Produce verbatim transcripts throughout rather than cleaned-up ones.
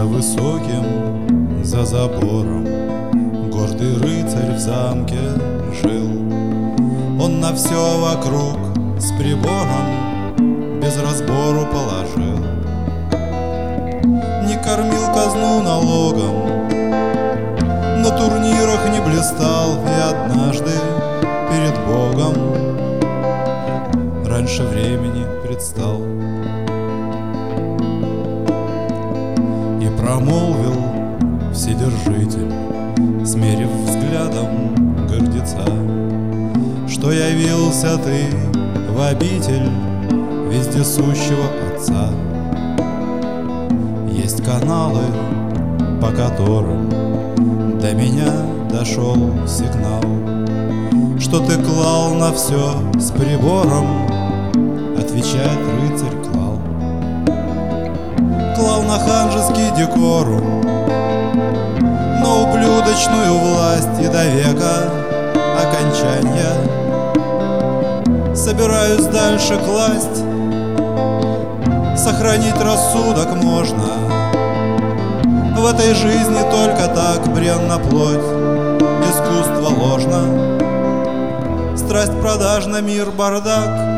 высоким, за забором, гордый рыцарь в замке жил. Он на все вокруг с прибором без разбору положил. Не кормил казну налогом, на турнирах не блистал, и однажды перед Богом раньше времени предстал и промолвил Вседержитель, смерив взглядом гордеца, что явился ты в обитель вездесущего Отца. Есть каналы, по которым до меня дошел сигнал, что ты клал на все с прибором. Отвечает рыцарь: клал. Клал на ханжеский декорум, на ублюдочную власть и до века окончания. Собираюсь дальше класть, сохранить рассудок можно. В этой жизни только так бренна плоть, искусство ложно, страсть продажна, мир бардак.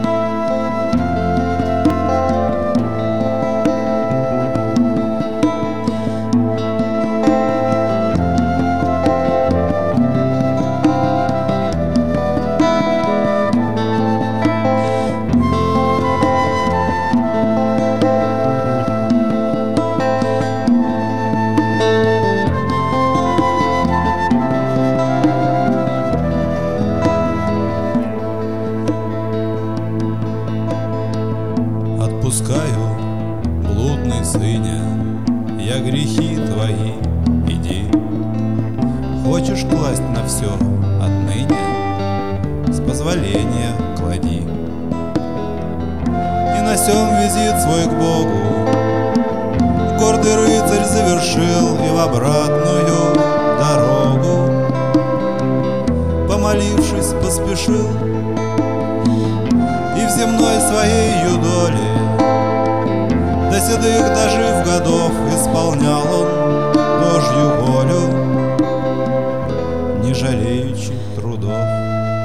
Отпускаю, блудный сыне, я грехи твои, иди. Хочешь класть на все отныне, с позволения клади. И на сём визит свой к Богу гордый рыцарь завершил и в обратную дорогу, помолившись, поспешил. И в земной своей доли до седых дожив годов исполнял он Божью волю, не жалеючи трудов.